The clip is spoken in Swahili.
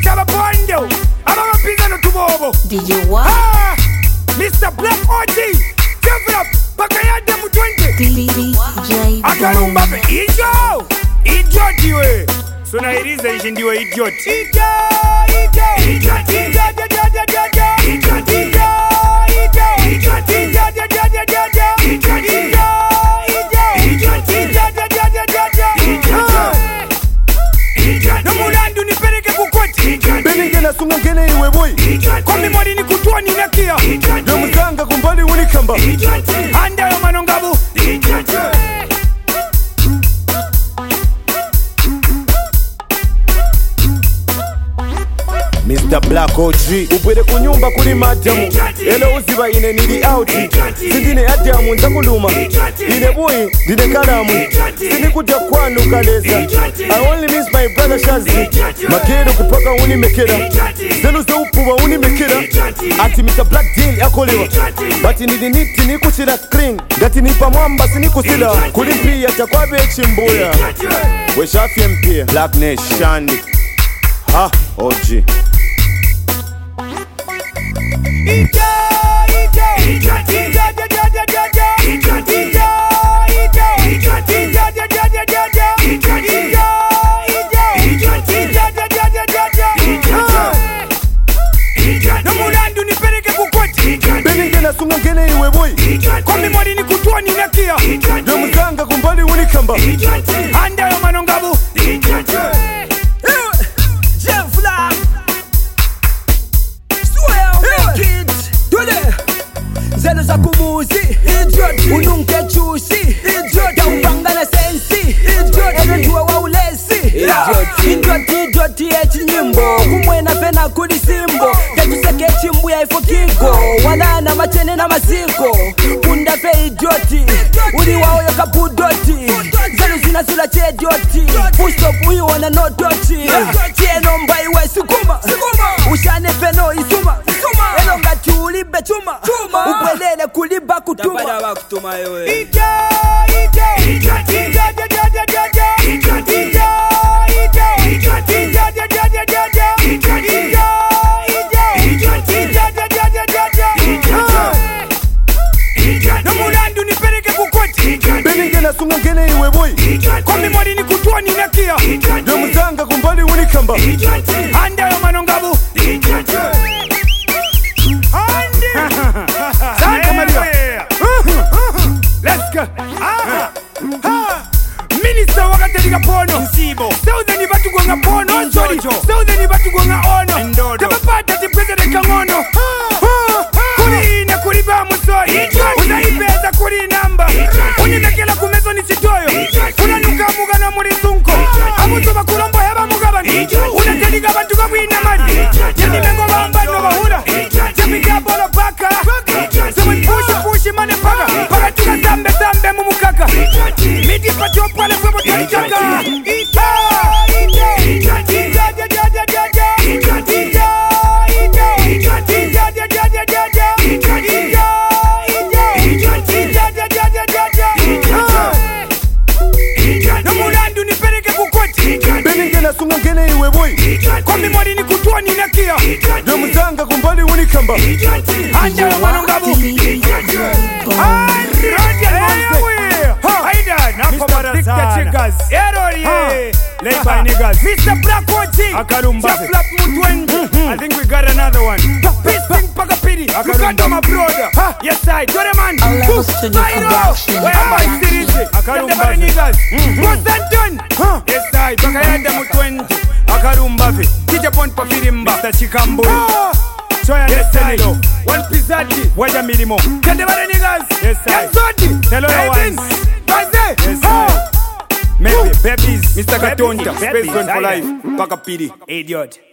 Itaba Pondo, Ababa Pizano Tubobo. DJ what? Mr. Black OG, develop, Bakayada Mutwente. DJ Akarumba, idiot, you. So now it is a idiot. Benigena sunga ngene iwe boy. Komi mwari ni kutua ni nakia. Yomuzanga kumbali unikamba. Anda yo manongabu. Mr. Black OG ubwere kunyumba kuri madamu. Elo uziba ine nili out. Sindine adamu nzakuluma. Ine boy dine kalamu. Sini kuja kwanu kaleza. I only miss my brother Shazi. Makero kupaka unimekera. Zelu za upuwa unimekera. Ati Mr. Black deal yakolewa. Bati nidiniti ni kuchira clean. Gati nipa mwamba sini kusila. Kulimpia chakwabe chimbuya. We shafi mpia Black Nation. Ha OG Benigena sunga ngene iwe boy. Komi mwari ni kutua ni nakia. Yomuzanga kumbali unikamba. Anda yo manongabu. Zelo za kumuzi ununke chusi Taupangana sensi Erentuwa wa ulesi Idiot echi nyimbo Kumwena pena kuli simbo Ketuseke chimbu ya ifo kigo Wanana machene na maziko Kunda pe idioti Uli wao yoka budoti Zelo zina sula che idioti Push up uyu wana no doti Chieno mba iwe sukuma Ushane peno isuma Elonga chuli bechuma Upelele kuliba kutuma Benigena sunga ngene iwe boy. Komi mwari ni kutua ni nakia. Yomuzanga kumbali unikamba. Anda yo manongabu. Let's go. Minister wakateliga pono Nsibo Southern batu gonga pono Sorry Southern batu gonga ono Tabapata ti president kangono Kuri ina kuri ba musoi Unaipeza kuri namba Uninakela kumezo nisitoyo Unanuka muga na muri sunko Amutuba kurombo heba mugabani Unateliga bantu kabwina mali Yani mengo bamba no bahura Jamika bolo baka Someone pushi mane paga Paga tuka zambe mumukaka Midi pacho pale kwa chaka Benigena sunga ngene iwe boy. Komi mwari ni kutua ni nakia. Yomuzanga kumbali unikamba. Anda yo manongabu. Mr. Black OG Akarumba Flap Mutwente. I think we got another one. Pisting Pakapiri. You got my brother. Yes I do the man. Where am I serious? Akarumba niggas. Constantin. Yes I Bakayada Mutwente. Akarumba Tija Pont Papirimba Mr. Chikambo. Choya Neselo One Pizzati Waja Mirimo Kandebare niggas. Yes I Hello ones. Yes I Maybe, babies, Mr. Katonta, Space One for Life, Pakapiri, idiot.